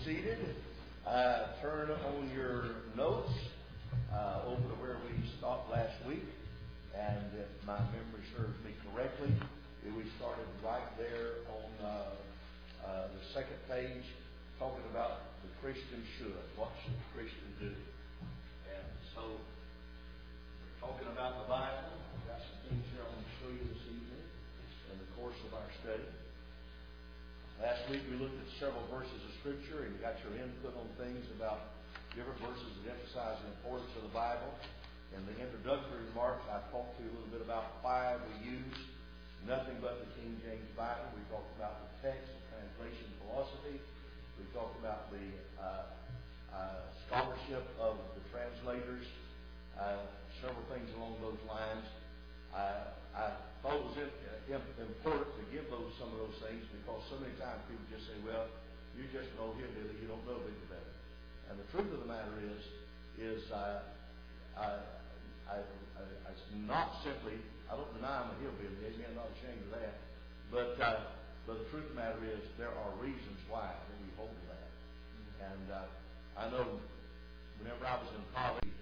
seated. Turn on your notes over to where we stopped last week. And if my memory serves me correctly, we started right there on the second page, talking about the Christian should. What should the Christian do? And so, we're talking about the Bible. I've got some things here I want to show you this evening in the course of our study. Last week we looked at several verses of Scripture and got your input on things about different verses that emphasize the importance of the Bible. In the introductory remarks, I talked to you a little bit about why we use nothing but the King James Bible. We talked about the text, the translation philosophy. We talked about the scholarship of the translators, several things along those lines. I thought it was important to give some of those things because so many times people just say, well, you just know hillbilly, you don't know bigger better. And the truth of the matter is it's not simply, I don't deny I'm a hillbilly, I'm not ashamed of that, but the truth of the matter is there are reasons why we hold to that. And I know whenever I was in college,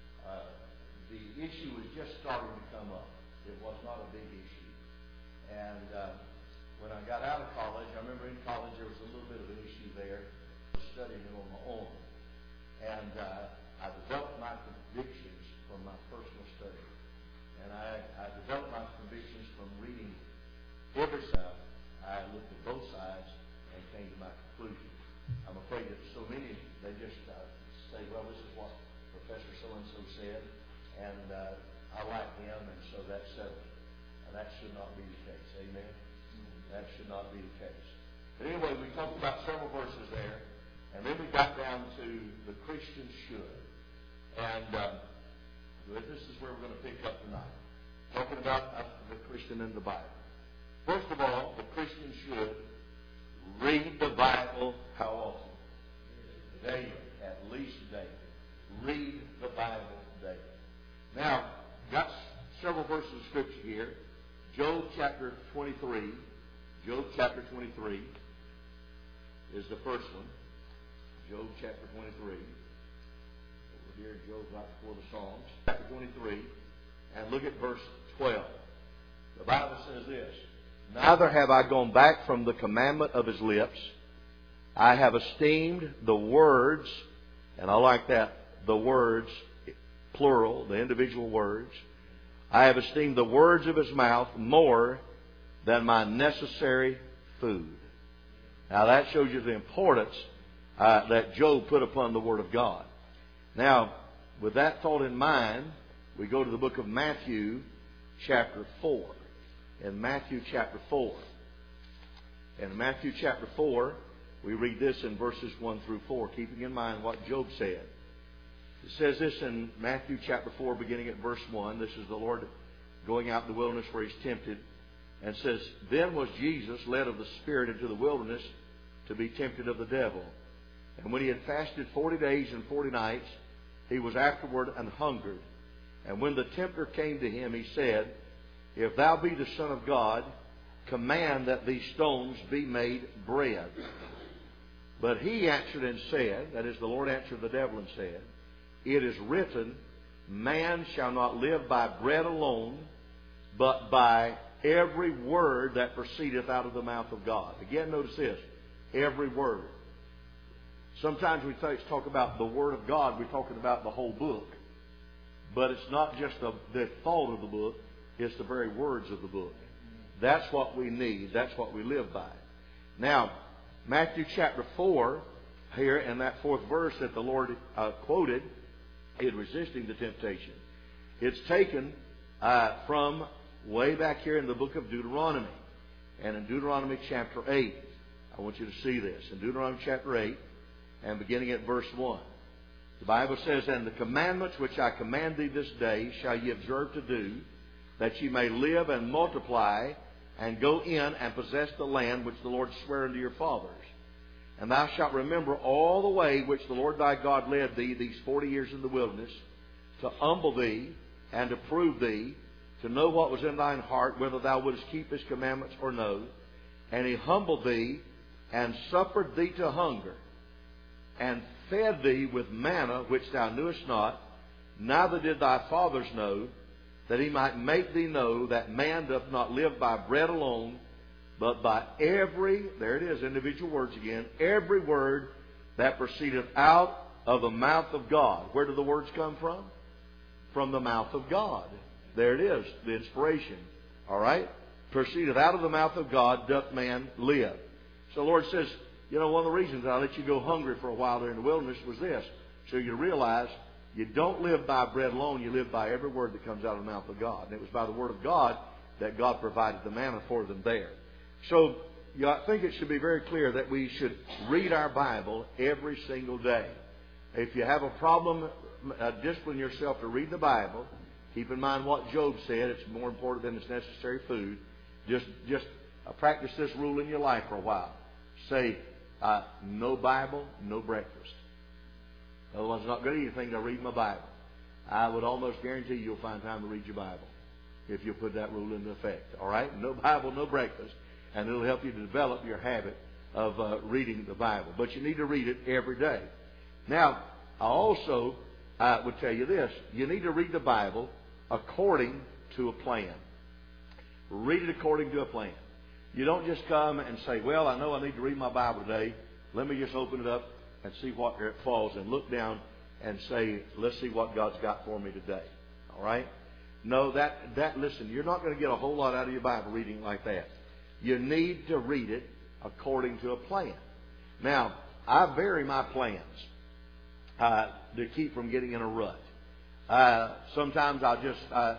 the issue was just starting to come up. It was not a big issue. And when I got out of college, I remember in college there was a little bit of an issue there. I was studying it on my own. And I developed my convictions from my personal study. And I developed my convictions from reading every side. I looked at both sides and came to my conclusion. I'm afraid that so many, they just say, well, this is what Professor so-and-so said, and I like him, and so that's settled. And that should not be the case. Amen? That should not be the case. But anyway, we talked about several verses there, and then we got down to the Christian should. And this is where we're going to pick up tonight. Talking about the Christian in the Bible. First of all, the Christian should read the Bible how often? Daily. At least daily. Read the Bible daily. Now, got several verses of Scripture here. Job chapter 23. Job chapter 23 is the first one. Job chapter 23. Over here, Job right before the Psalms. Chapter 23. And look at verse 12. The Bible says this. Neither have I gone back from the commandment of his lips. I have esteemed the words, and I like that, the words, plural, the individual words. I have esteemed the words of his mouth more than my necessary food. Now that shows you the importance that Job put upon the Word of God. Now, with that thought in mind, we go to the book of Matthew, chapter 4. In Matthew chapter 4. In Matthew chapter 4, we read this in verses 1 through 4, keeping in mind what Job said. It says this in Matthew chapter 4, beginning at verse 1. This is the Lord going out in the wilderness where He's tempted. And it says, Then was Jesus led of the Spirit into the wilderness to be tempted of the devil. And when He had fasted 40 days and 40 nights, He was afterward an hungered. And when the tempter came to Him, He said, If thou be the Son of God, command that these stones be made bread. But He answered and said, that is, the Lord answered the devil and said, It is written, Man shall not live by bread alone, but by every word that proceedeth out of the mouth of God. Again, notice this, every word. Sometimes we talk about the Word of God, we're talking about the whole book. But it's not just the thought of the book, it's the very words of the book. That's what we need. That's what we live by. Now, Matthew chapter 4, here in that fourth verse that the Lord quoted, in resisting the temptation. It's taken from way back here in the book of Deuteronomy. And in Deuteronomy chapter 8, I want you to see this. In Deuteronomy chapter 8, and beginning at verse 1. The Bible says, And the commandments which I command thee this day shall ye observe to do, that ye may live and multiply, and go in and possess the land which the Lord sware unto your fathers. And thou shalt remember all the way which the Lord thy God led thee these 40 years in the wilderness, to humble thee and to prove thee, to know what was in thine heart, whether thou wouldest keep His commandments or no. And He humbled thee and suffered thee to hunger, and fed thee with manna which thou knewest not, neither did thy fathers know, that he might make thee know that man doth not live by bread alone, but by every," there it is, individual words again, "every word that proceedeth out of the mouth of God." Where do the words come from? From the mouth of God. There it is, the inspiration. All right? "Proceedeth out of the mouth of God doth man live." So the Lord says, you know, one of the reasons I let you go hungry for a while there in the wilderness was this, so you realize you don't live by bread alone, you live by every word that comes out of the mouth of God. And it was by the Word of God that God provided the manna for them there. So I think it should be very clear that we should read our Bible every single day. If you have a problem, discipline yourself to read the Bible. Keep in mind what Job said. It's more important than its necessary food. Just practice this rule in your life for a while. Say, no Bible, no breakfast. Otherwise, I'm not going to eat anything to read my Bible. I would almost guarantee you'll find time to read your Bible if you put that rule into effect. All right? No Bible, no breakfast. And it'll help you to develop your habit of reading the Bible. But you need to read it every day. Now, I also would tell you this. You need to read the Bible according to a plan. Read it according to a plan. You don't just come and say, well, I know I need to read my Bible today. Let me just open it up and see what it falls and look down and say, let's see what God's got for me today. All right? No, listen, you're not going to get a whole lot out of your Bible reading like that. You need to read it according to a plan. Now, I vary my plans to keep from getting in a rut. Sometimes I'll just,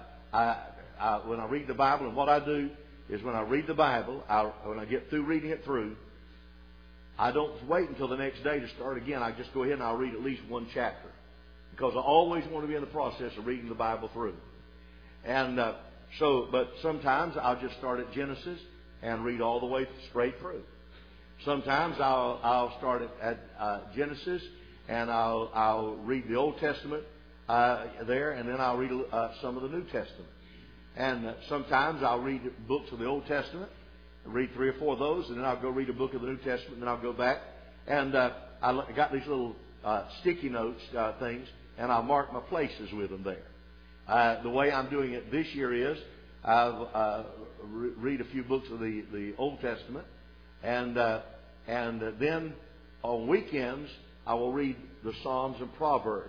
when I read the Bible, and what I do is when I read the Bible, when I get through reading it through, I don't wait until the next day to start again. I just go ahead and I'll read at least one chapter. Because I always want to be in the process of reading the Bible through. And but sometimes I'll just start at Genesis and read all the way straight through. Sometimes I'll start at Genesis and I'll read the Old Testament there, and then I'll read some of the New Testament. And sometimes I'll read books of the Old Testament, read 3 or 4 of those, and then I'll go read a book of the New Testament, and then I'll go back. And I got these little sticky notes things, and I'll mark my places with them there. The way I'm doing it this year is I'll read a few books of the Old Testament, and then on weekends I will read the Psalms and Proverbs.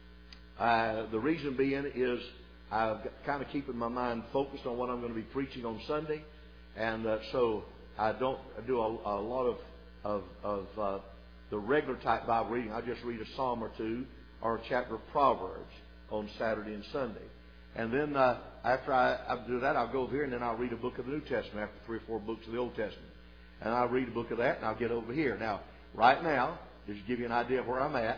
The reason being is I'm kind of keeping my mind focused on what I'm going to be preaching on Sunday, and so I don't do a lot of the regular type Bible reading. I just read a psalm or two or a chapter of Proverbs on Saturday and Sunday. And then after I do that, I'll go over here and then I'll read a book of the New Testament after 3 or 4 books of the Old Testament. And I'll read a book of that and I'll get over here. Now, right now, just to give you an idea of where I'm at,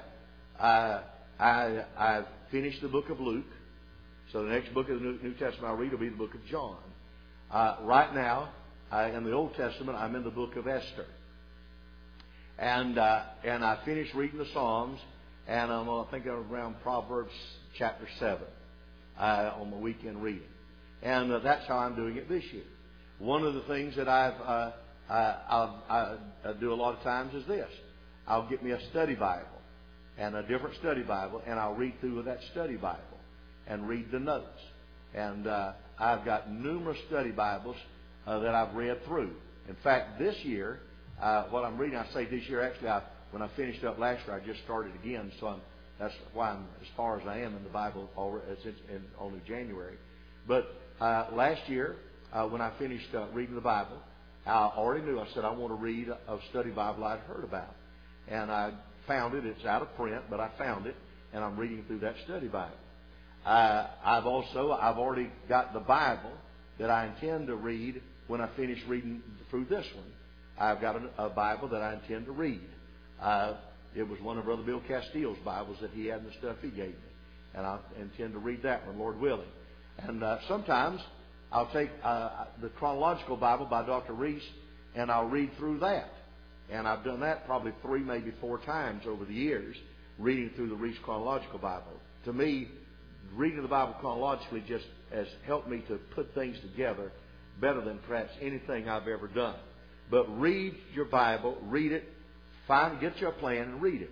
I've finished the book of Luke. So the next book of the New Testament I'll read will be the book of John. Right now, in the Old Testament, I'm in the book of Esther. And I finished reading the Psalms, and I think I'm around Proverbs chapter 7 on my weekend reading. And that's how I'm doing it this year. One of the things that I do a lot of times is this. I'll get me a study Bible and a different study Bible, and I'll read through that study Bible and read the notes. And I've got numerous study Bibles that I've read through. In fact, this year, what I'm reading, I say this year, actually, when I finished up last year, I just started again. So that's why I'm as far as I am in the Bible already, since only January. But last year, when I finished reading the Bible, I already knew, I said, I want to read a study Bible I'd heard about. And I found it. It's out of print, but I found it, and I'm reading through that study Bible. I've already got the Bible that I intend to read when I finish reading through this one. I've got a Bible that I intend to read. It was one of Brother Bill Castille's Bibles that he had and the stuff he gave me. And I intend to read that one, Lord willing. And sometimes I'll take the Chronological Bible by Dr. Reese, and I'll read through that. And I've done that probably 3, maybe 4 times over the years, reading through the Reese Chronological Bible. To me, reading the Bible chronologically just has helped me to put things together better than perhaps anything I've ever done. But read your Bible, read it, get your plan and read it.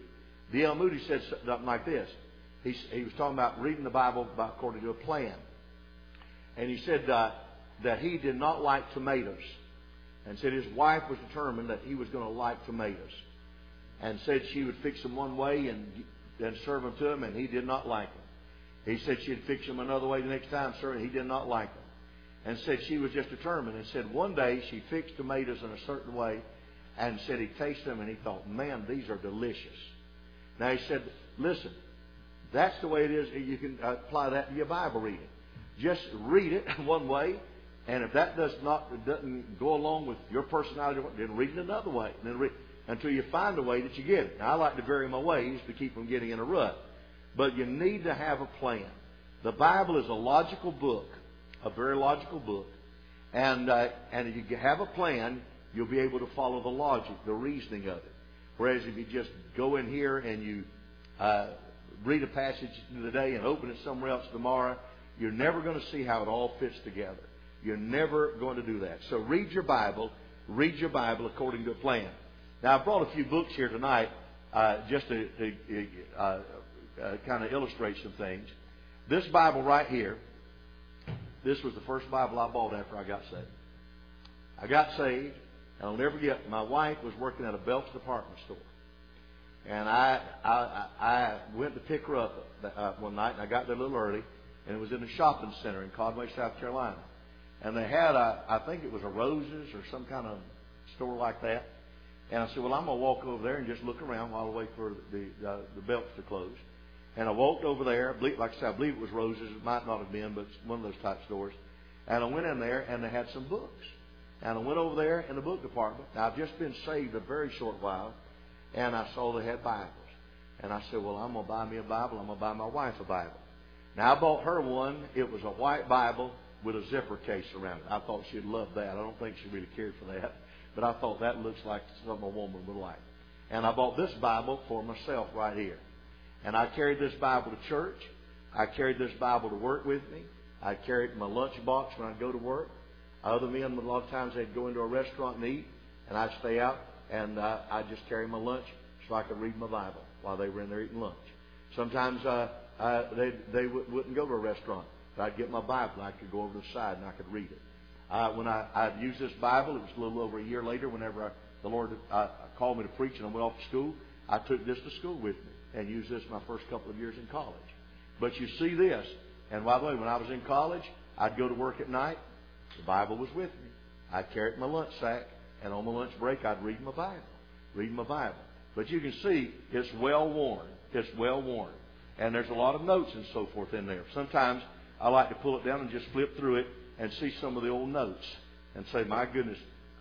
D.L. Moody said something like this. He was talking about reading the Bible according to a plan. And he said that he did not like tomatoes. And said his wife was determined that he was going to like tomatoes. And said she would fix them one way and serve them to him, and he did not like them. He said she'd fix them another way the next time, sir, and he did not like them. And said she was just determined. And said one day she fixed tomatoes in a certain way, and said he tasted them and he thought, man, these are delicious. Now he said, listen, that's the way it is. You can apply that to your Bible reading. Just read it one way, and if that doesn't go along with your personality, then read it another way. And then read until you find a way that you get it. Now, I like to vary my ways to keep from getting in a rut. But you need to have a plan. The Bible is a logical book, a very logical book. And if you have a plan, you'll be able to follow the logic, the reasoning of it. Whereas if you just go in here and you read a passage today and open it somewhere else tomorrow, you're never going to see how it all fits together. You're never going to do that. So read your Bible according to a plan. Now, I brought a few books here tonight just to kind of illustrate some things. This Bible right here, this was the first Bible I bought after I got saved. I got saved, and I'll never forget, my wife was working at a Belk's department store. And I went to pick her up one night, and I got there a little early, and it was in a shopping center in Conway, South Carolina. And they had, I think it was a Roses or some kind of store like that. And I said, well, I'm going to walk over there and just look around while I wait for the Belks to close. And I walked over there. Like I said, I believe it was Roses. It might not have been, but it's one of those type stores. And I went in there, and they had some books. And I went over there in the book department. Now, I've just been saved a very short while, and I saw they had Bibles. And I said, well, I'm going to buy me a Bible. I'm going to buy my wife a Bible. Now, I bought her one. It was a white Bible with a zipper case around it. I thought she'd love that. I don't think she really cared for that. But I thought that looks like something a woman would like. And I bought this Bible for myself right here. And I carried this Bible to church. I carried this Bible to work with me. I carried it in my lunchbox when I'd go to work. Other men, a lot of times, they'd go into a restaurant and eat. And I'd stay out, and I'd just carry my lunch so I could read my Bible while they were in there eating lunch. Sometimes they wouldn't go to a restaurant. But I'd get my Bible, and I could go over to the side, and I could read it. When I'd use this Bible, it was a little over a year later, whenever the Lord called me to preach and I went off to school, I took this to school with me and used this my first couple of years in college. But you see this, and by the way, when I was in college, I'd go to work at night. The Bible was with me. I'd carry it in my lunch sack, and on my lunch break, I'd read my Bible. But you can see it's well worn. It's well worn. And there's a lot of notes and so forth in there. Sometimes I like to pull it down and just flip through it and see some of the old notes and say, my goodness,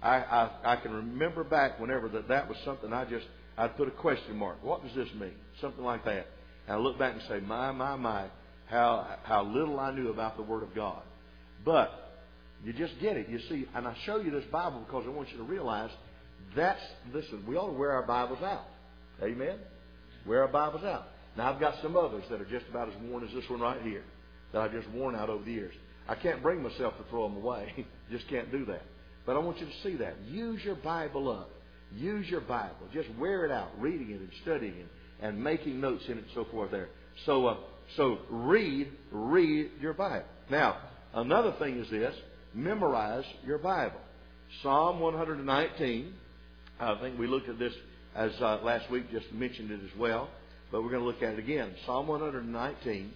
I can remember back whenever that was something I'd put a question mark. What does this mean? Something like that. And I look back and say, my, how little I knew about the Word of God. But you just get it. You see, and I show you this Bible because I want you to realize listen, we ought to wear our Bibles out. Amen? Wear our Bibles out. Now, I've got some others that are just about as worn as this one right here that I've just worn out over the years. I can't bring myself to throw them away. Just can't do that. But I want you to see that. Use your Bible up. Use your Bible. Just wear it out, reading it and studying it and making notes in it and so forth there. So read your Bible. Now, another thing is this. Memorize your Bible. Psalm 119. I think we looked at this as last week, just mentioned it as well. But we're going to look at it again. Psalm 119.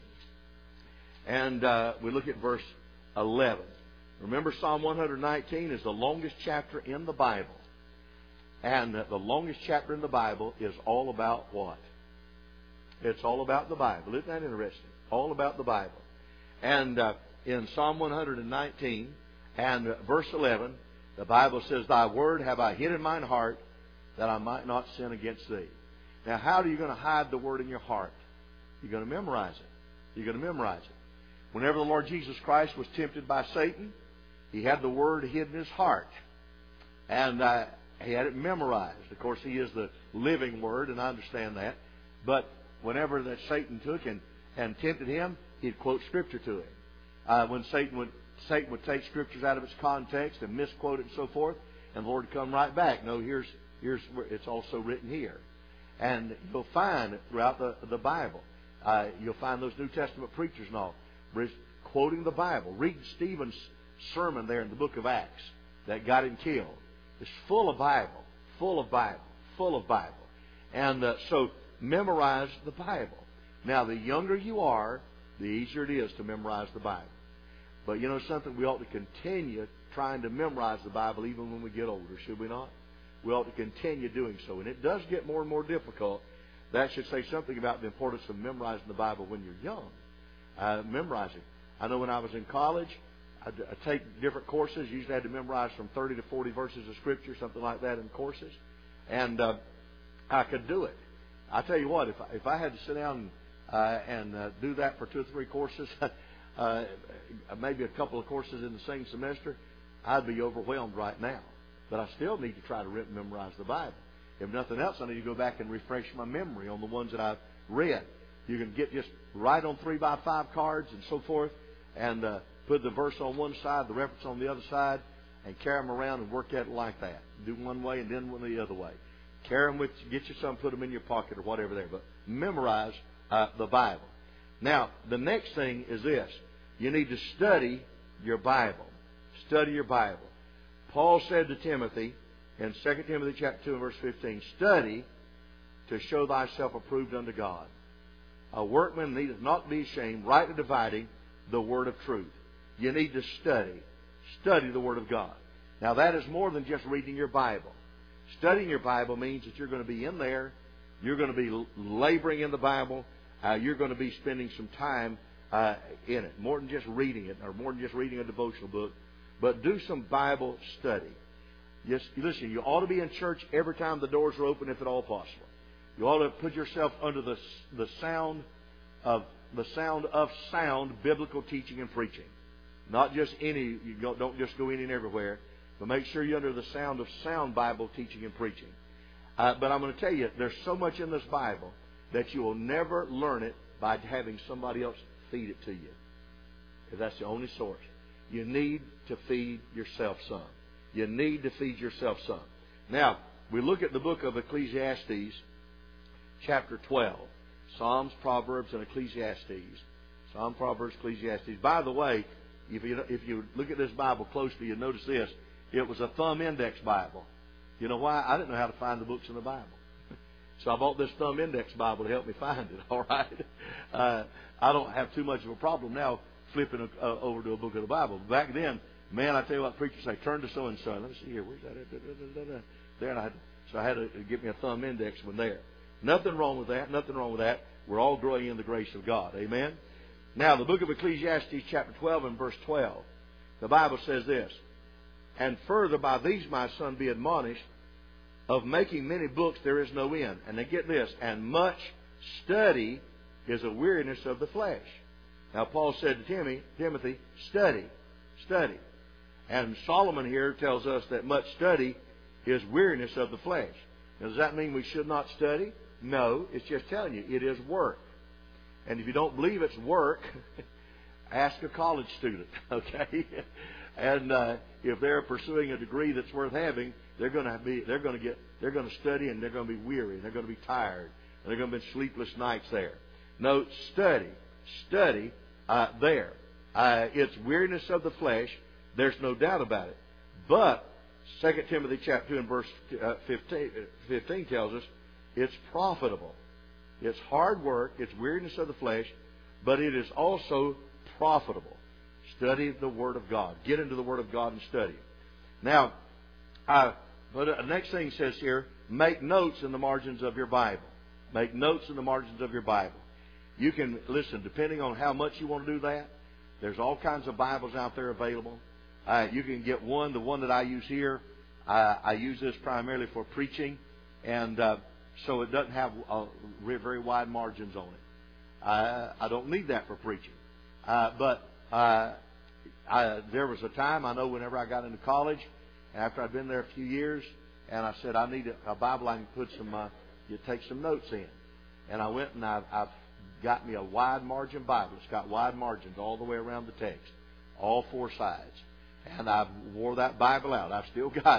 And we look at verse 11. Remember, Psalm 119 is the longest chapter in the Bible. And the longest chapter in the Bible is all about what? It's all about the Bible. Isn't that interesting? All about the Bible. And in Psalm 119 and verse 11, the Bible says, Thy word have I hid in mine heart, that I might not sin against thee. Now, how are you going to hide the word in your heart? You're going to memorize it. You're going to memorize it. Whenever the Lord Jesus Christ was tempted by Satan, He had the Word hid in His heart. And He had it memorized. Of course, He is the living Word, and I understand that. But whenever that Satan took and tempted Him, He'd quote Scripture to him. When Satan would take Scriptures out of its context and misquote it and so forth, and the Lord would come right back. No, here's where it's also written here. And you'll find throughout the Bible, you'll find those New Testament preachers and all quoting the Bible. Read Stephen's sermon there in the book of Acts that got him killed. It's full of Bible, full of Bible, full of Bible. And so memorize the Bible. Now, the younger you are, the easier it is to memorize the Bible. But you know something? We ought to continue trying to memorize the Bible even when we get older, should we not? We ought to continue doing so. And it does get more and more difficult. That should say something about the importance of memorizing the Bible when you're young. Memorizing. I know when I was in college, I'd take different courses. Usually I had to memorize from 30 to 40 verses of Scripture, something like that in courses. And I could do it. I tell you what, if I had to sit down and do that for 2 or 3 courses, maybe a couple of courses in the same semester, I'd be overwhelmed right now. But I still need to try to memorize the Bible. If nothing else, I need to go back and refresh my memory on the ones that I've read. You can get just write on 3x5 cards and so forth, and put the verse on one side, the reference on the other side, and carry them around and work at it like that. Do one way and then one the other way. Carry them with you, get you some, put them in your pocket or whatever there. But memorize the Bible. Now, the next thing is this. You need to study your Bible. Study your Bible. Paul said to Timothy in 2 Timothy chapter 2 and verse 15, study to show thyself approved unto God. A workman needeth not be ashamed, rightly dividing the word of truth. You need to study. Study the Word of God. Now, that is more than just reading your Bible. Studying your Bible means that you're going to be in there. You're going to be laboring in the Bible. You're going to be spending some time in it. More than just reading it, or more than just reading a devotional book. But do some Bible study. Yes, listen, you ought to be in church every time the doors are open, if at all possible. You ought to put yourself under the sound of sound biblical teaching and preaching. Not just any, don't just go in and everywhere, but make sure you're under the sound of sound Bible teaching and preaching. But I'm going to tell you, there's so much in this Bible that you will never learn it by having somebody else feed it to you. If that's the only source. You need to feed yourself some. You need to feed yourself some. Now, we look at the book of Ecclesiastes, chapter 12. Psalms, Proverbs, and Ecclesiastes. Psalm, Proverbs, Ecclesiastes. By the way, if you look at this Bible closely, you'll notice this. It was a thumb index Bible. You know why? I didn't know how to find the books in the Bible. So I bought this thumb index Bible to help me find it, all right? I don't have too much of a problem now flipping over to a book of the Bible. Back then, man, I tell you what, preachers say, turn to so-and-so. Let me see here. Where's that? There, and I had to get me a thumb index one there. Nothing wrong with that. Nothing wrong with that. We're all growing in the grace of God. Amen? Now, the book of Ecclesiastes, chapter 12 and verse 12, the Bible says this, and further, by these, my son, be admonished, of making many books there is no end. And then get this, and much study is a weariness of the flesh. Now, Paul said to Timothy, study. And Solomon here tells us that much study is weariness of the flesh. Now, does that mean we should not study? No, it's just telling you, it is work. And if you don't believe it's work, ask a college student, okay? And if they're pursuing a degree that's worth having, they're going to study, and they're going to be weary, and they're going to be tired, and they're going to be sleepless nights there. No, study there. It's weariness of the flesh. There's no doubt about it. But 2 Timothy chapter 2 and verse 15 tells us it's profitable. It's hard work. It's weariness of the flesh. But it is also profitable. Study the Word of God. Get into the Word of God and study it. Now, but the next thing says here, make notes in the margins of your Bible. Make notes in the margins of your Bible. You can, listen, depending on how much you want to do that, there's all kinds of Bibles out there available. You can get one, the one that I use here. I use this primarily for preaching, and so it doesn't have very wide margins on it. I don't need that for preaching. But there was a time, I know whenever I got into college, after I'd been there a few years, and I said, I need a Bible I can put take some notes in. And I went and I've got me a wide margin Bible. It's got wide margins all the way around the text, all 4 sides. And I wore that Bible out. I've still got it.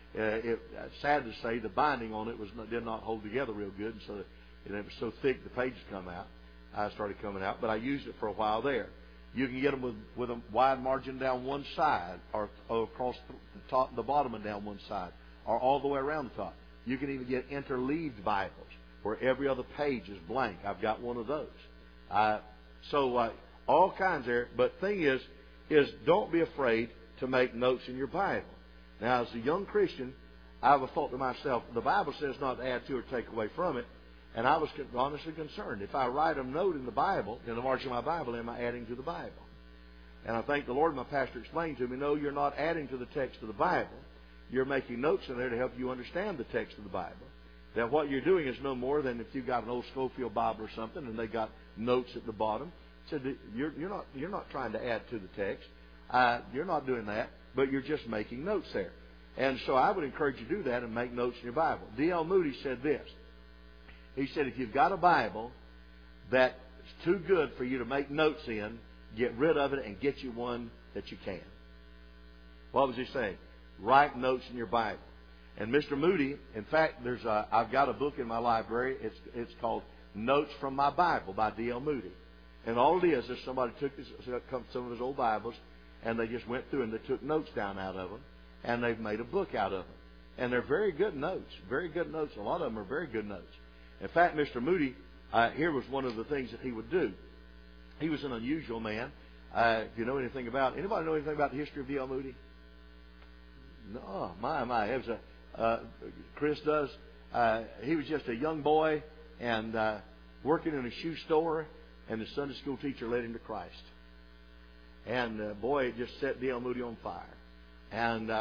Sad to say, the binding on it did not hold together real good, and so it was so thick the pages started coming out. But I used it for a while there. You can get them with a wide margin down one side, or across the top, the bottom, and down one side, or all the way around the top. You can even get interleaved Bibles where every other page is blank. I've got one of those. So all kinds there. But thing is don't be afraid to make notes in your Bible. Now, as a young Christian, I have thought to myself, the Bible says not to add to or take away from it. And I was honestly concerned. If I write a note in the Bible, in the margin of my Bible, am I adding to the Bible? And I think the Lord, my pastor, explained to me, no, you're not adding to the text of the Bible. You're making notes in there to help you understand the text of the Bible. That what you're doing is no more than if you've got an old Schofield Bible or something, and they got notes at the bottom. So you're not trying to add to the text. You're not doing that, but you're just making notes there. And so I would encourage you to do that and make notes in your Bible. D.L. Moody said this. He said, if you've got a Bible that's too good for you to make notes in, get rid of it and get you one that you can. What was he saying? Write notes in your Bible. And Mr. Moody, in fact, I've got a book in my library. It's called Notes from My Bible by D.L. Moody. And all it is somebody took some of his old Bibles and they just went through and they took notes down out of them and they've made a book out of them. And they're very good notes. Very good notes. A lot of them are very good notes. In fact, Mr. Moody, here was one of the things that he would do. He was an unusual man. If you know anything about, anybody know anything about the history of D.L. Moody? No, my. It was Chris does. He was just a young boy and working in a shoe store, and the Sunday school teacher led him to Christ. And boy, it just set D.L. Moody on fire. And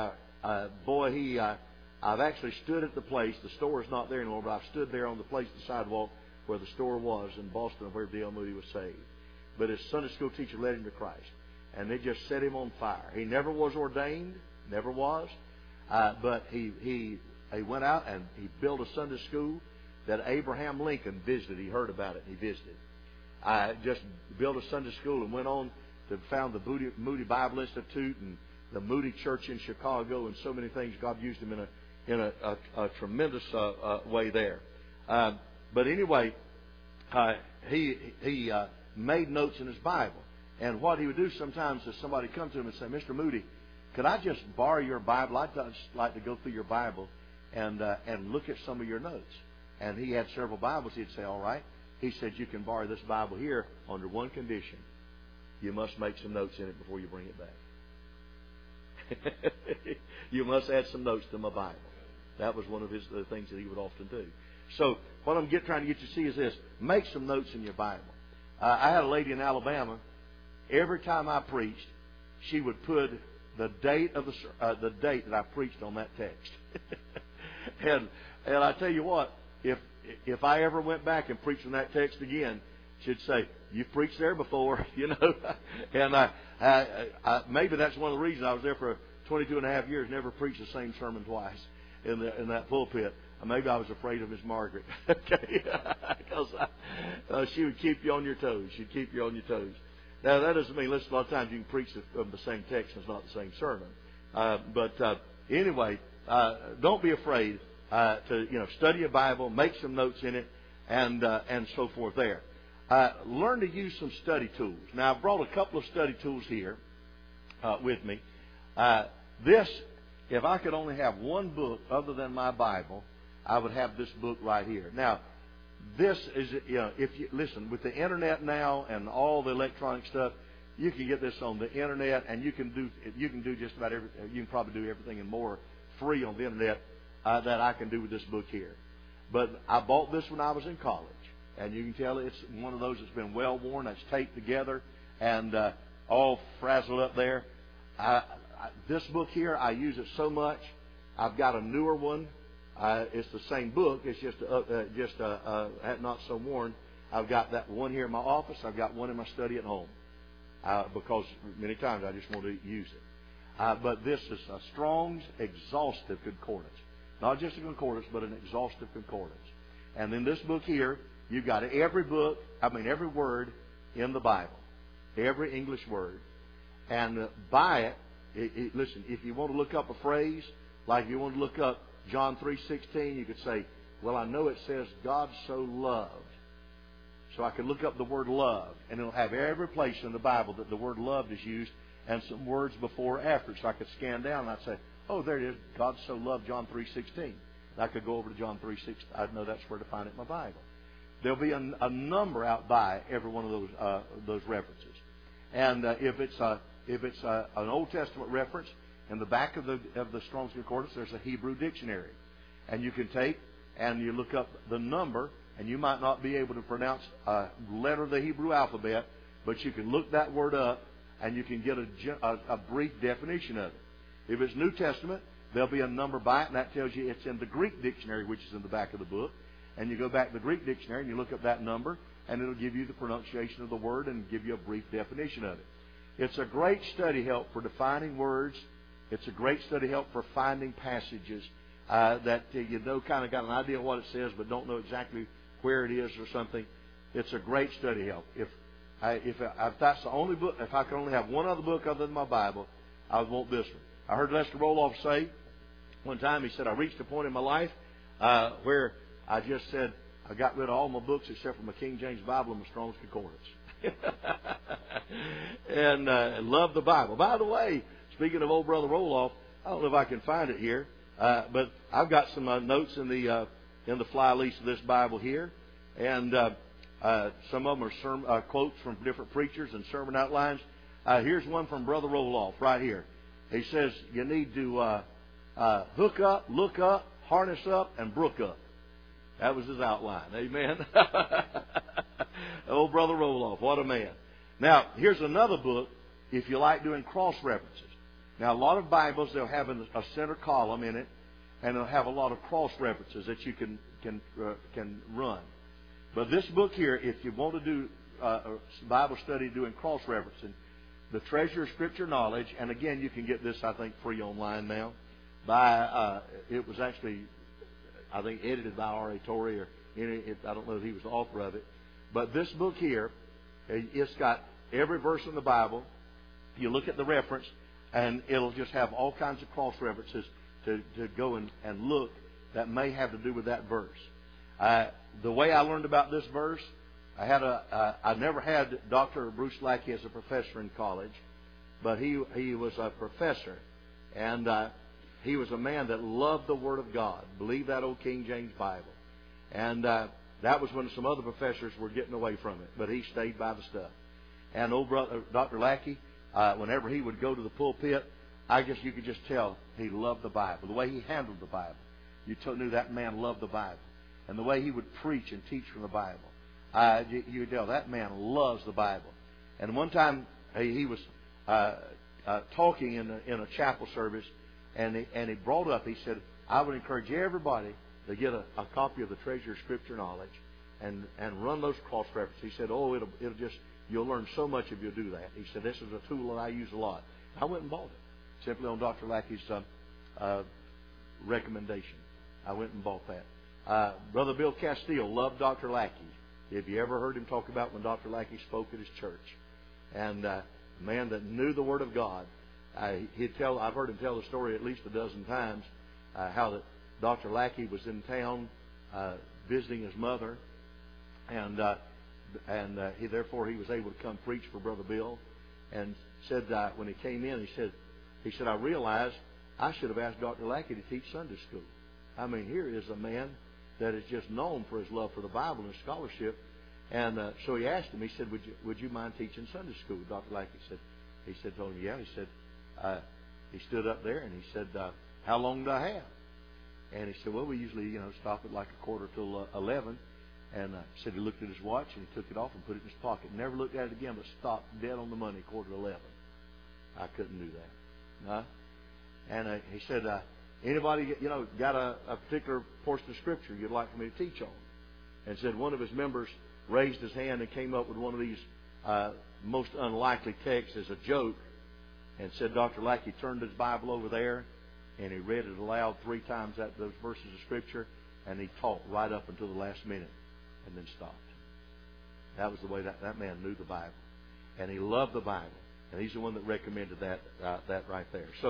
I've actually stood at the place. The store is not there anymore, but I've stood there on the place, the sidewalk where the store was in Boston, where D.L. Moody was saved. But his Sunday school teacher led him to Christ, and it just set him on fire. He never was ordained, never was, but he went out and he built a Sunday school that Abraham Lincoln visited. He heard about it, and he visited. Just built a Sunday school and went on to found the Moody Bible Institute and the Moody Church in Chicago, and so many things. God used him in a tremendous way there. But anyway, he made notes in his Bible. And what he would do sometimes is somebody come to him and say, Mr. Moody, could I just borrow your Bible? I'd just like to go through your Bible and look at some of your notes. And he had several Bibles. He'd say, all right. He said, you can borrow this Bible here under one condition. You must make some notes in it before you bring it back. You must add some notes to my Bible. That was one of the things that he would often do. So what I'm trying to get you to see is this. Make some notes in your Bible. I had a lady in Alabama. Every time I preached, she would put the date of the date that I preached on that text. and I tell you what, if I ever went back and preached on that text again, she'd say, "You preached there before," you know. And maybe that's one of the reasons I was there for 22 and a half years, never preached the same sermon twice in that pulpit. Maybe I was afraid of Miss Margaret, okay, because she would keep you on your toes. She'd keep you on your toes. Now that doesn't mean, listen, a lot of times you can preach the same text and it's not the same sermon. But anyway, don't be afraid to study your Bible, make some notes in it, and so forth. There, learn to use some study tools. Now I've brought a couple of study tools here with me. If I could only have one book other than my Bible, I would have this book right here. Now, this is, if you listen, with the internet now and all the electronic stuff, you can get this on the internet, and you can do just about everything. You can probably do everything and more free on the internet that I can do with this book here. But I bought this when I was in college, and you can tell it's one of those that's been well worn, that's taped together, and all frazzled up there. This book here, I use it so much. I've got a newer one. It's the same book. It's just not so worn. I've got that one here in my office. I've got one in my study at home because many times I just want to use it. But this is a Strong's Exhaustive Concordance. Not just a concordance, but an exhaustive concordance. And in this book here, you've got every word in the Bible. Every English word. And by it, listen, if you want to look up a phrase, Like if you want to look up John 3:16, you could say, well, I know it says God so loved. So I could look up the word love, and it'll have every place in the Bible that the word loved is used, and some words before or after. So I could scan down and I'd say, oh, there it is. God so loved John 3:16. And I could go over to John 3:16. I'd know that's where to find it in my Bible. There'll be a number out by every one of those references. And if it's an Old Testament reference, in the back of the Strong's Concordance, there's a Hebrew dictionary, and you can take and you look up the number. And you might not be able to pronounce a letter of the Hebrew alphabet, but you can look that word up and you can get a brief definition of it. If it's New Testament, there'll be a number by it, and that tells you it's in the Greek dictionary, which is in the back of the book. And you go back to the Greek dictionary and you look up that number, and it'll give you the pronunciation of the word and give you a brief definition of it. It's a great study help for defining words. It's a great study help for finding passages that you know kind of got an idea of what it says, but don't know exactly where it is or something. It's a great study help. If that's the only book, if I could only have one other book other than my Bible, I would want this one. I heard Lester Roloff say one time, he said, I reached a point in my life where I just said, I got rid of all my books except for my King James Bible and my Strong's Concordance. And love the Bible. By the way, speaking of old Brother Roloff, I don't know if I can find it here, but I've got some notes in the fly leaf of this Bible here, and some of them are quotes from different preachers and sermon outlines. Here's one from Brother Roloff right here. He says you need to hook up, look up, harness up, and brook up. That was his outline. Amen. Old Brother Roloff, what a man. Now, here's another book if you like doing cross references. Now, a lot of Bibles, they'll have a center column in it, and it'll have a lot of cross references that you can run. But this book here, if you want to do a Bible study doing cross referencing, The Treasure of Scripture Knowledge, and again, you can get this, I think, free online now. It was actually, I think, edited by R.A. Torrey, I don't know if he was the author of it. But this book here, it's got every verse in the Bible. You look at the reference, and it'll just have all kinds of cross references to go and look that may have to do with that verse. The way I learned about this verse, I never had Dr. Bruce Lackey as a professor in college, but he was a professor, and he was a man that loved the Word of God, believed that old King James Bible, and that was when some other professors were getting away from it, but he stayed by the stuff. And old brother Dr. Lackey, whenever he would go to the pulpit, I guess you could just tell he loved the Bible. The way he handled the Bible, you knew that man loved the Bible. And the way he would preach and teach from the Bible, you could tell that man loves the Bible. And one time he was talking in a chapel service, and he brought up, he said, I would encourage everybody to get a copy of the Treasure of Scripture Knowledge and run those cross references. He said, it'll just, you'll learn so much if you do that. He said, this is a tool that I use a lot. I went and bought it. Simply on Dr. Lackey's recommendation. I went and bought that. Brother Bill Castile loved Dr. Lackey. If you ever heard him talk about when Dr. Lackey spoke at his church. And a man that knew the Word of God. I've heard him tell the story at least a dozen times, how that Dr. Lackey was in town visiting his mother, and therefore he was able to come preach for Brother Bill. And said when he came in, he said, I realized I should have asked Dr. Lackey to teach Sunday school. I mean, here is a man that is just known for his love for the Bible and scholarship. And so he asked him, he said, would you mind teaching Sunday school? Dr. Lackey told him, yeah. He said, he stood up there and he said, how long do I have? And he said, well, we usually, stop at like 11:15. And said he looked at his watch and he took it off and put it in his pocket. Never looked at it again, but stopped dead on the money, 11:15. I couldn't do that. No? And he said, anybody, got a particular portion of Scripture you'd like for me to teach on? And said one of his members raised his hand and came up with one of these most unlikely texts as a joke, and said Dr. Lackey turned his Bible over there and he read it aloud 3 times those verses of Scripture, and he taught right up until the last minute and then stopped. That was the way that man knew the Bible. And he loved the Bible. And he's the one that recommended that right there. So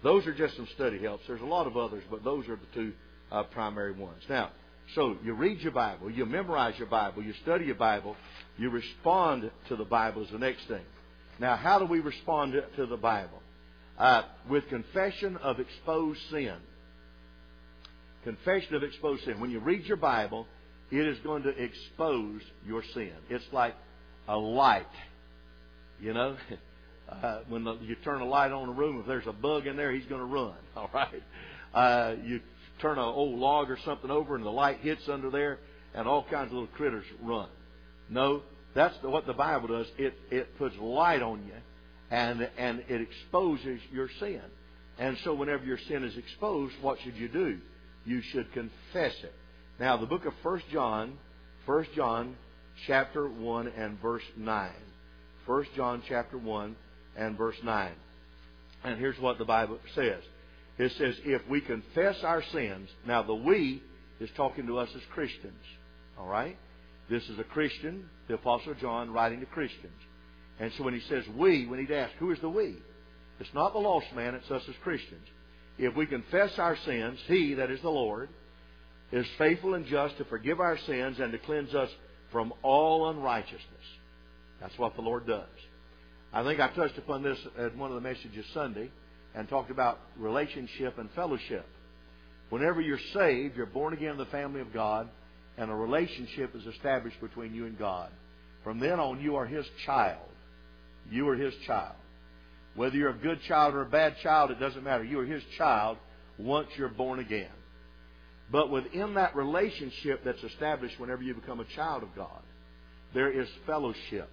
Those are just some study helps. There's a lot of others, but those are the two primary ones. Now, so you read your Bible, you memorize your Bible, you study your Bible, you respond to the Bible is the next thing. Now, how do we respond to the Bible? With confession of exposed sin. Confession of exposed sin. When you read your Bible, it is going to expose your sin. It's like a light. You know, when you turn a light on a room, if there's a bug in there, he's going to run. All right. You turn an old log or something over, and the light hits under there, and all kinds of little critters run. No, that's what the Bible does. It puts light on you, and it exposes your sin. And so, whenever your sin is exposed, what should you do? You should confess it. Now, the book of 1 John, chapter 1 and verse 9. 1 John chapter 1 and verse 9. And here's what the Bible says. It says, if we confess our sins, now the we is talking to us as Christians. All right? This is a Christian, the Apostle John, writing to Christians. And so when he says we need to ask, who is the we? It's not the lost man, it's us as Christians. If we confess our sins, He, that is the Lord, is faithful and just to forgive our sins and to cleanse us from all unrighteousness. That's what the Lord does. I think I touched upon this at one of the messages Sunday and talked about relationship and fellowship. Whenever you're saved, you're born again in the family of God, and a relationship is established between you and God. From then on, you are His child. You are His child. Whether you're a good child or a bad child, it doesn't matter. You are His child once you're born again. But within that relationship that's established whenever you become a child of God, there is fellowship.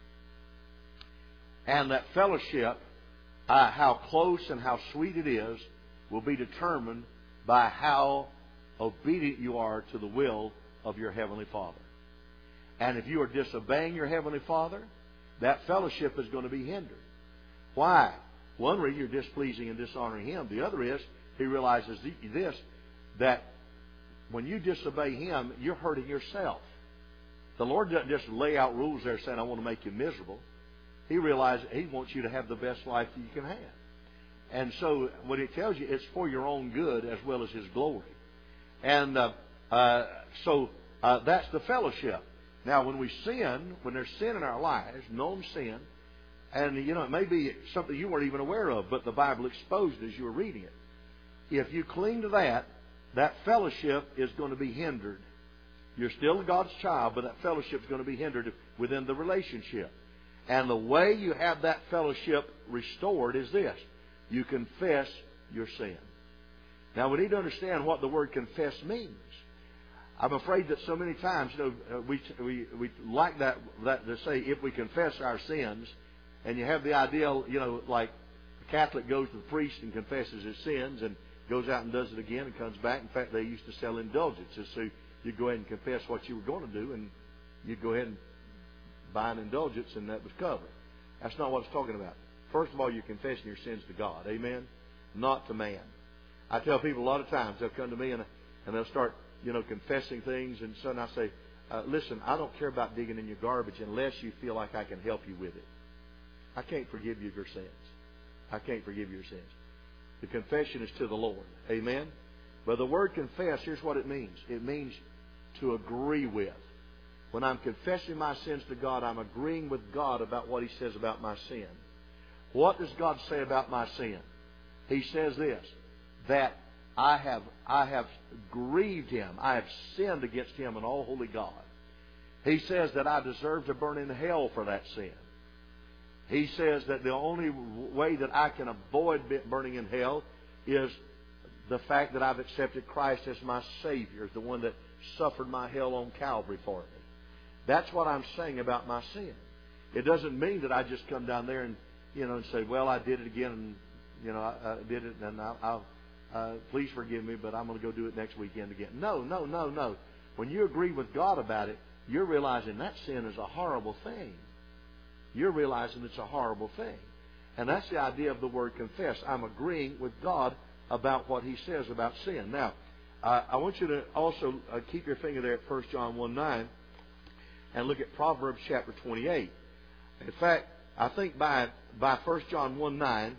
And that fellowship, how close and how sweet it is, will be determined by how obedient you are to the will of your Heavenly Father. And if you are disobeying your Heavenly Father, that fellowship is going to be hindered. Why? One reason, you're displeasing and dishonoring Him. The other is, He realizes this, that when you disobey Him, you're hurting yourself. The Lord doesn't just lay out rules there saying, I want to make you miserable. He realizes He wants you to have the best life that you can have. And so when He tells you, it's for your own good as well as His glory. And so that's the fellowship. Now, when we sin, when there's sin in our lives, known sin, and, it may be something you weren't even aware of, but the Bible exposed it as you were reading it. If you cling to that, that fellowship is going to be hindered. You're still God's child, but that fellowship is going to be hindered within the relationship. And the way you have that fellowship restored is this. You confess your sin. Now, we need to understand what the word confess means. I'm afraid that so many times, we like that to say, if we confess our sins, and you have the idea, like a Catholic goes to the priest and confesses his sins and goes out and does it again and comes back. In fact, they used to sell indulgences. So you'd go ahead and confess what you were going to do, and you'd go ahead and buy an indulgence, and that was covered. That's not what it's talking about. First of all, you're confessing your sins to God. Amen? Not to man. I tell people a lot of times, they'll come to me and they'll start, confessing things, and so I say, listen, I don't care about digging in your garbage unless you feel like I can help you with it. I can't forgive you your sins. I can't forgive your sins. The confession is to the Lord. Amen? But the word confess, here's what it means. It means to agree with. When I'm confessing my sins to God, I'm agreeing with God about what He says about my sin. What does God say about my sin? He says this, that I have grieved Him. I have sinned against Him, an all-holy God. He says that I deserve to burn in hell for that sin. He says that the only way that I can avoid burning in hell is the fact that I've accepted Christ as my Savior, the one that suffered my hell on Calvary for me. That's what I'm saying about my sin. It doesn't mean that I just come down there and say, well, I did it again, and I did it, and I'll please forgive me, but I'm going to go do it next weekend again. No. When you agree with God about it, you're realizing that sin is a horrible thing. You're realizing it's a horrible thing. And that's the idea of the word confess. I'm agreeing with God about what He says about sin. Now, I want you to also keep your finger there at 1 John 1:9 and look at Proverbs chapter 28. In fact, I think by 1 John 1:9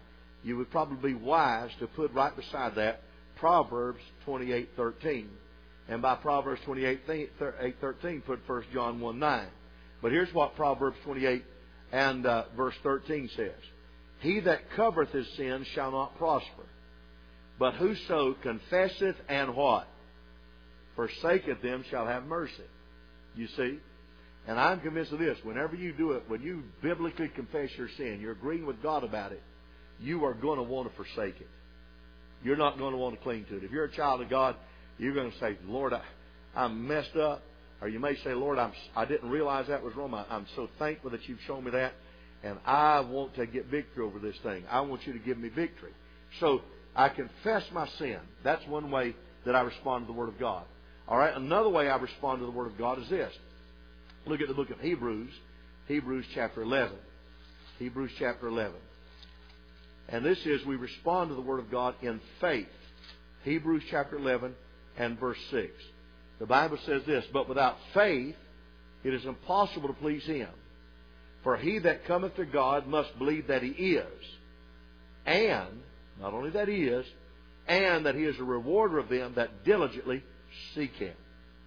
you would probably be wise to put right beside that Proverbs 28:13. And by Proverbs 28:13, put 1 John 1:9. But here's what Proverbs 28 and verse 13 says. He that covereth his sins shall not prosper. But whoso confesseth and what? Forsaketh them shall have mercy. You see? And I'm convinced of this. Whenever you do it, when you biblically confess your sin, you're agreeing with God about it, you are going to want to forsake it. You're not going to want to cling to it. If you're a child of God, you're going to say, Lord, I'm messed up. Or you may say, Lord, I didn't realize that was wrong. I'm so thankful that you've shown me that. And I want to get victory over this thing. I want you to give me victory. So I confess my sin. That's one way that I respond to the Word of God. All right. Another way I respond to the Word of God is this. Look at the book of Hebrews. Hebrews chapter 11. Hebrews chapter 11. And this is, we respond to the Word of God in faith. Hebrews chapter 11 and verse 6. The Bible says this, but without faith it is impossible to please Him. For he that cometh to God must believe that He is. And, not only that He is, and that He is a rewarder of them that diligently seek Him.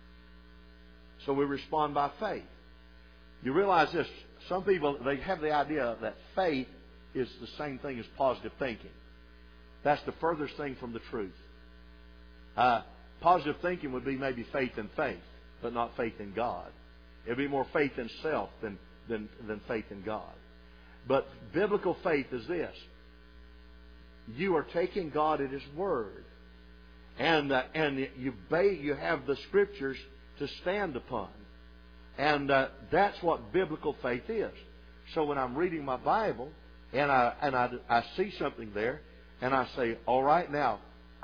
So we respond by faith. You realize this, some people, they have the idea that faith is the same thing as positive thinking. That's the furthest thing from the truth. Positive thinking would be maybe faith in faith, but not faith in God. It would be more faith in self than faith in God. But biblical faith is this. You are taking God at His Word. And you have the Scriptures to stand upon. And that's what biblical faith is. So when I'm reading my Bible and I see something there and I say, all right, now,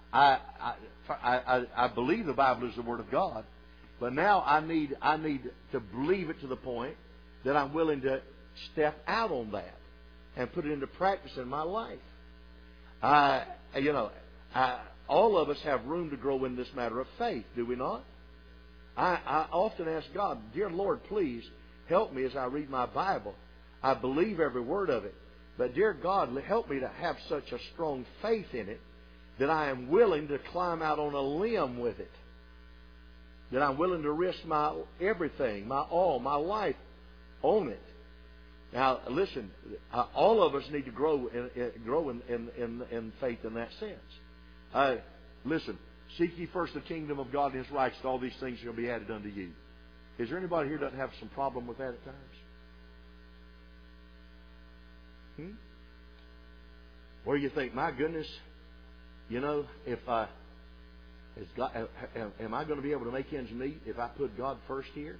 I believe the Bible is the Word of God, but now I need to believe it to the point that I'm willing to step out on that and put it into practice in my life. All of us have room to grow in this matter of faith, do we not? I often ask God, dear Lord, please help me as I read my Bible. I believe every word of it. But dear God, help me to have such a strong faith in it that I am willing to climb out on a limb with it. That I'm willing to risk my everything, my all, my life on it. Now, listen, all of us need to grow in faith in that sense. Listen, seek ye first the kingdom of God and His righteousness, all these things shall be added unto you. Is there anybody here that doesn't have some problem with that at times? Where you think, my goodness, if am I going to be able to make ends meet if I put God first here?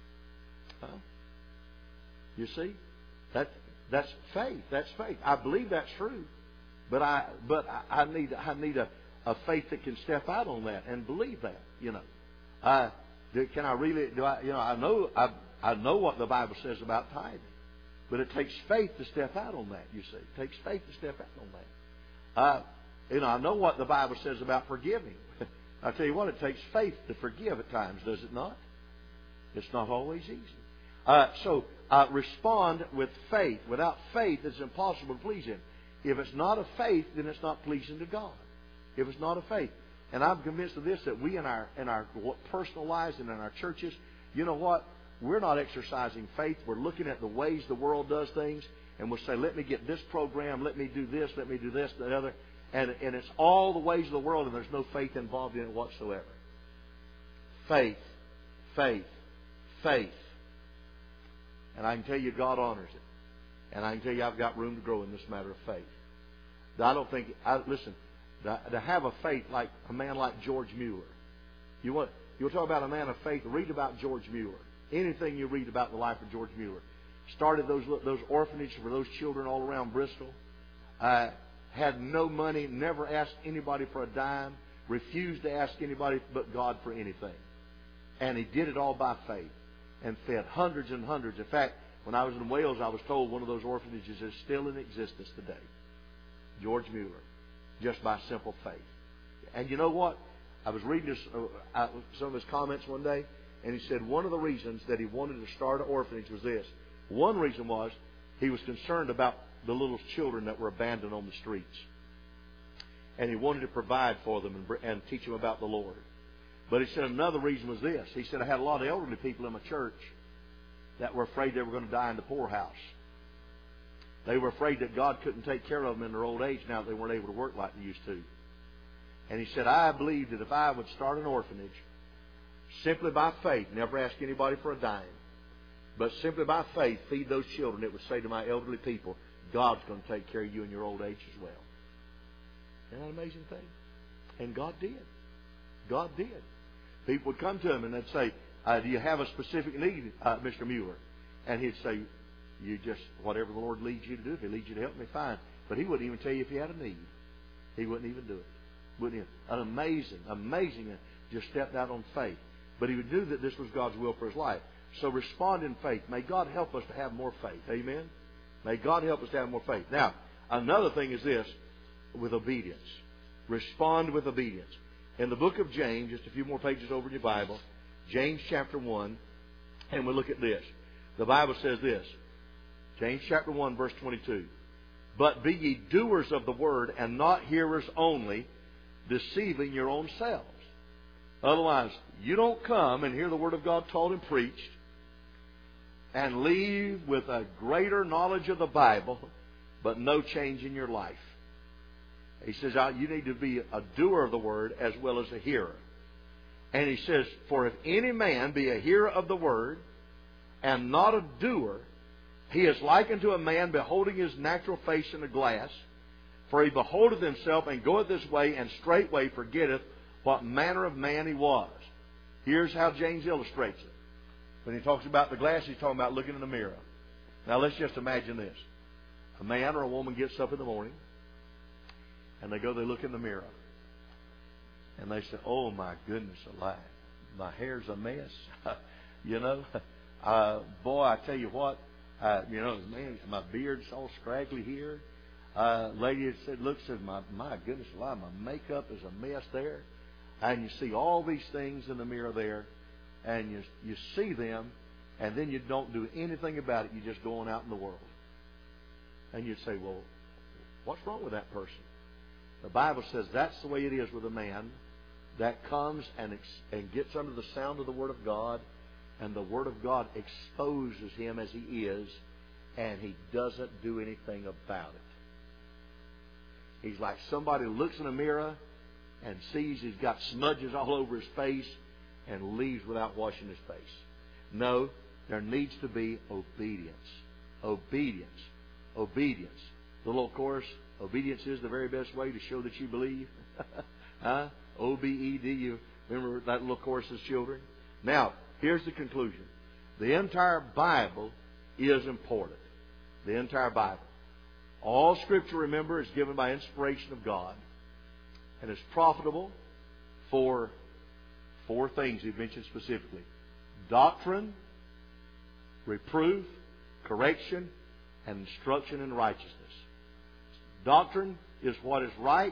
You see, that's faith. That's faith. I believe that's true, but I need a faith that can step out on that and believe that. Can I really? Do I? I know what the Bible says about tithing, but it takes faith to step out on that. You see, it takes faith to step out on that. I know what the Bible says about forgiving. I tell you what, it takes faith to forgive at times, does it not? It's not always easy. So respond with faith. Without faith, it's impossible to please Him. If it's not of faith, then it's not pleasing to God. If it's not of faith. And I'm convinced of this, that we in our personal lives and in our churches, you know what? We're not exercising faith. We're looking at the ways the world does things, and we'll say, let me get this program, let me do this, the other. And it's all the ways of the world, and there's no faith involved in it whatsoever. Faith, faith, faith. And I can tell you God honors it. And I can tell you I've got room to grow in this matter of faith. Listen, to have a faith like a man like George Mueller. You'll talk about a man of faith, read about George Mueller. Anything you read about the life of George Mueller. Started those orphanages for those children all around Bristol. Had no money, never asked anybody for a dime, refused to ask anybody but God for anything. And he did it all by faith and fed hundreds and hundreds. In fact, when I was in Wales, I was told one of those orphanages is still in existence today. George Mueller, just by simple faith. And you know what? I was reading some of his comments one day, and he said one of the reasons that he wanted to start an orphanage was this. One reason was he was concerned about the little children that were abandoned on the streets. And he wanted to provide for them and teach them about the Lord. But he said another reason was this. He said, I had a lot of elderly people in my church that were afraid they were going to die in the poorhouse. They were afraid that God couldn't take care of them in their old age now that they weren't able to work like they used to. And he said, I believe that if I would start an orphanage, simply by faith, never ask anybody for a dime, but simply by faith, feed those children, it would say to my elderly people, God's going to take care of you in your old age as well. Isn't that an amazing thing? And God did. God did. People would come to him and they'd say, do you have a specific need, Mr. Mueller? And he'd say, you just, whatever the Lord leads you to do. If He leads you to help me, fine. But He wouldn't even tell you if you had a need. He wouldn't even do it. Wouldn't even. An amazing, just stepped out on faith. But he knew that this was God's will for his life. So respond in faith. May God help us to have more faith. Amen? May God help us to have more faith. Now, another thing is this, with obedience. Respond with obedience. In the book of James, just a few more pages over in your Bible, James chapter 1, and we'll look at this. The Bible says this, James chapter 1, verse 22. But be ye doers of the word, and not hearers only, deceiving your own selves. Otherwise, you don't come and hear the Word of God taught and preached and leave with a greater knowledge of the Bible, but no change in your life. He says you need to be a doer of the Word as well as a hearer. And he says, for if any man be a hearer of the Word and not a doer, he is likened to a man beholding his natural face in a glass. For he beholdeth himself and goeth this way, and straightway forgetteth what manner of man he was. Here's how James illustrates it. When he talks about the glass, he's talking about looking in the mirror. Now let's just imagine this. A man or a woman gets up in the morning, and they look in the mirror. And they say, oh my goodness alive, my hair's a mess. Boy, I tell you what, man, my beard's all scraggly here. Lady said, my goodness alive, my makeup is a mess there. And you see all these things in the mirror there, and you see them, and then you don't do anything about it. You're just going out in the world. And you'd say, well, what's wrong with that person? The Bible says that's the way it is with a man that comes and gets under the sound of the Word of God, and the Word of God exposes him as he is, and he doesn't do anything about it. He's like somebody who looks in a mirror and sees he's got smudges all over his face and leaves without washing his face. No, there needs to be obedience. Obedience. Obedience. The little chorus, obedience is the very best way to show that you believe. Huh? O-B-E-D. You remember that little chorus as children? Now, here's the conclusion. The entire Bible is important. The entire Bible. All Scripture, remember, is given by inspiration of God and is profitable for four things he mentioned specifically. Doctrine, reproof, correction, and instruction in righteousness. Doctrine is what is right.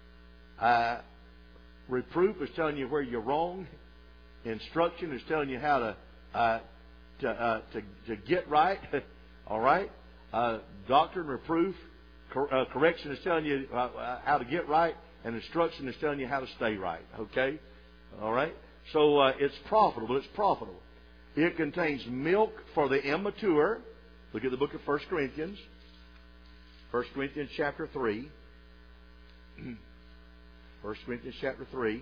Reproof is telling you where you're wrong. Instruction is telling you how to get right. All right? Doctrine, reproof, correction is telling you how to get right, and instruction is telling you how to stay right. Okay? All right? So it's profitable. It's profitable. It contains milk for the immature. Look at the book of 1 Corinthians. 1 Corinthians chapter 3. 1 Corinthians chapter 3.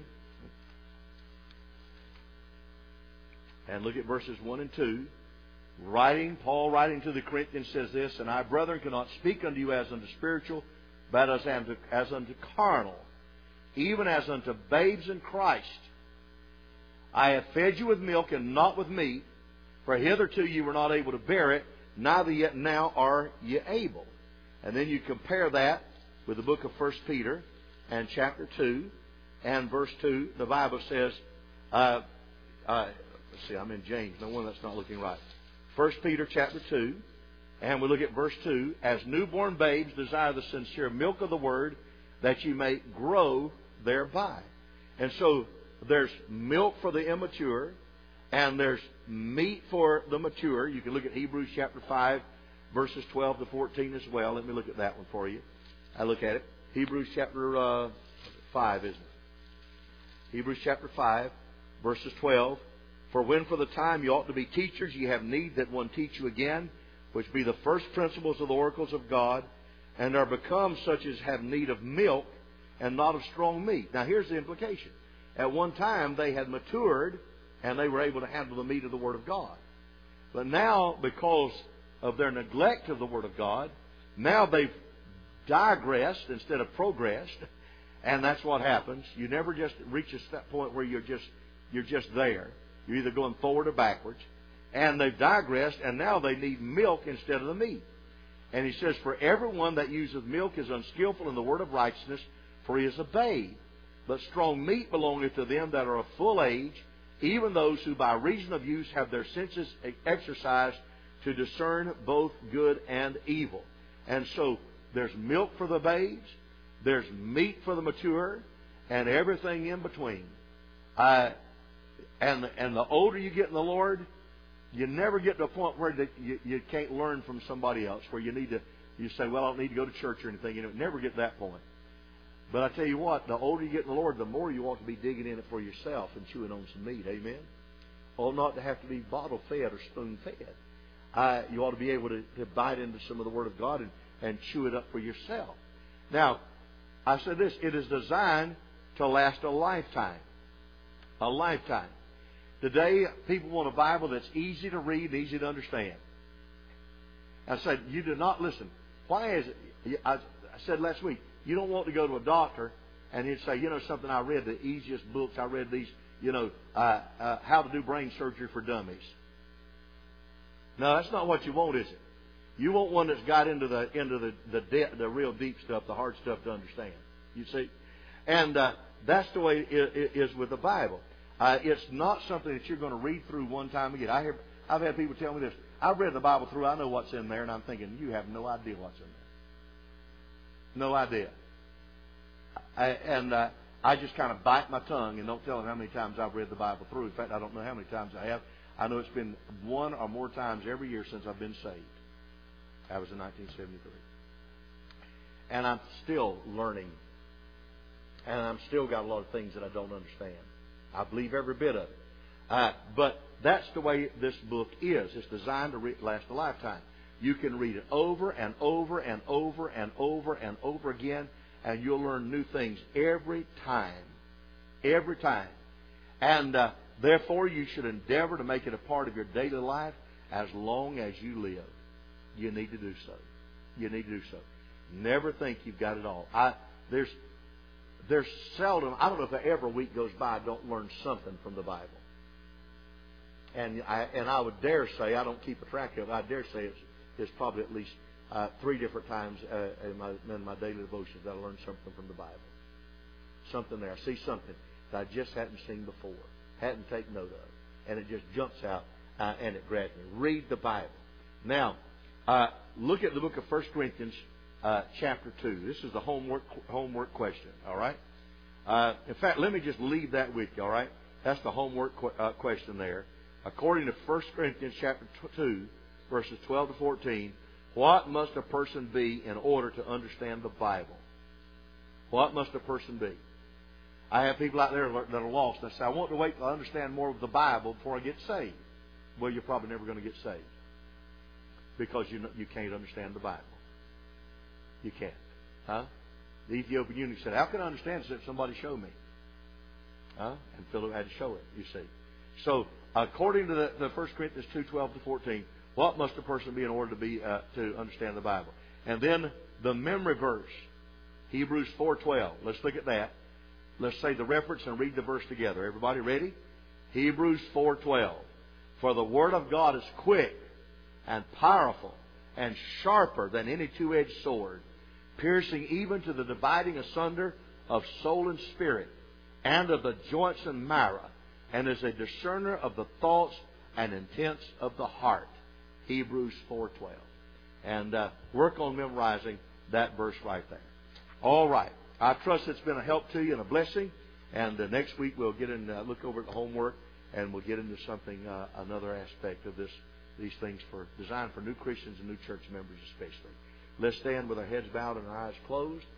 And look at verses 1 and 2. Paul writing to the Corinthians says this, and I, brethren, cannot speak unto you as unto spiritual, but as unto carnal, even as unto babes in Christ. I have fed you with milk and not with meat, for hitherto you were not able to bear it, neither yet now are ye able. And then you compare that with the book of 1 Peter and chapter 2 and verse 2. The Bible says, let's see, I'm in James. No wonder that's not looking right. 1 Peter chapter 2, and we look at verse 2. As newborn babes desire the sincere milk of the word, that you may grow thereby. And so there's milk for the immature, and there's meat for the mature. You can look at Hebrews chapter 5 verses 12 to 14 as well. Let me look at that one for you. I look at it. Hebrews chapter 5, isn't it? Hebrews chapter 5, verses 12. For when for the time you ought to be teachers, ye have need that one teach you again, which be the first principles of the oracles of God, and are become such as have need of milk and not of strong meat. Now here's the implication. At one time they had matured and they were able to handle the meat of the Word of God. But now, because of their neglect of the Word of God, now they've digressed instead of progressed, and that's what happens. You never just reach a step point where you're just there. You're either going forward or backwards. And they've digressed, and now they need milk instead of the meat. And he says, for everyone that useth milk is unskillful in the word of righteousness, for he is a babe. But strong meat belongeth to them that are of full age, even those who by reason of use have their senses exercised to discern both good and evil. And so there's milk for the babes, there's meat for the mature, and everything in between. And the older you get in the Lord, you never get to a point where you can't learn from somebody else, where you say, well, I don't need to go to church or anything. You never get to that point. But I tell you what, the older you get in the Lord, the more you ought to be digging in it for yourself and chewing on some meat. Amen? Ought not to have to be bottle fed or spoon fed. You ought to be able to bite into some of the Word of God and chew it up for yourself. Now, I said this, it is designed to last a lifetime. A lifetime. Today, people want a Bible that's easy to read and easy to understand. I said, you do not listen. Why is it? I said last week, you don't want to go to a doctor and he'd say, you know something, I read the easiest books. I read these, How to Do Brain Surgery for Dummies. No, that's not what you want, is it? You want one that's got into the real deep stuff, the hard stuff to understand. You see? And that's the way it is with the Bible. It's not something that you're going to read through one time again. I've had people tell me this. I've read the Bible through. I know what's in there, and I'm thinking, you have no idea what's in there. No idea. I just kind of bite my tongue and don't tell them how many times I've read the Bible through. In fact, I don't know how many times I have. I know it's been one or more times every year since I've been saved. That was in 1973. And I'm still learning. And I'm still got a lot of things that I don't understand. I believe every bit of it. But that's the way this book is. It's designed to last a lifetime. You can read it over and over and over and over and over again, and you'll learn new things every time. Every time. And therefore, you should endeavor to make it a part of your daily life as long as you live. You need to do so. You need to do so. Never think you've got it all. There's seldom, I don't know if every week goes by I don't learn something from the Bible. And I would dare say, I don't keep a track of it, I dare say it's probably at least 3 different times in my daily devotions that I learned something from the Bible. Something there. I see something that I just hadn't seen before, hadn't taken note of. And it just jumps out and it grabs me. Read the Bible. Now, look at the book of 1 Corinthians chapter 2. This is the homework question, all right? In fact, let me just leave that with you, all right? That's the homework question there. According to 1 Corinthians chapter 2, verses 12 to 14, what must a person be in order to understand the Bible? What must a person be? I have people out there that are lost. They say, I want to wait till I understand more of the Bible before I get saved. Well, you're probably never going to get saved because you can't understand the Bible. You can't. Huh? The Ethiopian eunuch said, how can I understand this if somebody show me? Huh? And Philip had to show it, you see. So, according to the 1 Corinthians 2, 12 to 14, what must a person be in order to understand the Bible? And then the memory verse, Hebrews 4:12. Let's look at that. Let's say the reference and read the verse together. Everybody ready? Hebrews 4:12. For the Word of God is quick and powerful and sharper than any two-edged sword, piercing even to the dividing asunder of soul and spirit, and of the joints and marrow, and is a discerner of the thoughts and intents of the heart. Hebrews 4:12. And work on memorizing that verse right there. All right. I trust it's been a help to you and a blessing. And next week we'll get in, look over at the homework, and we'll get into something, another aspect of this these things designed for new Christians and new church members especially. Let's stand with our heads bowed and our eyes closed.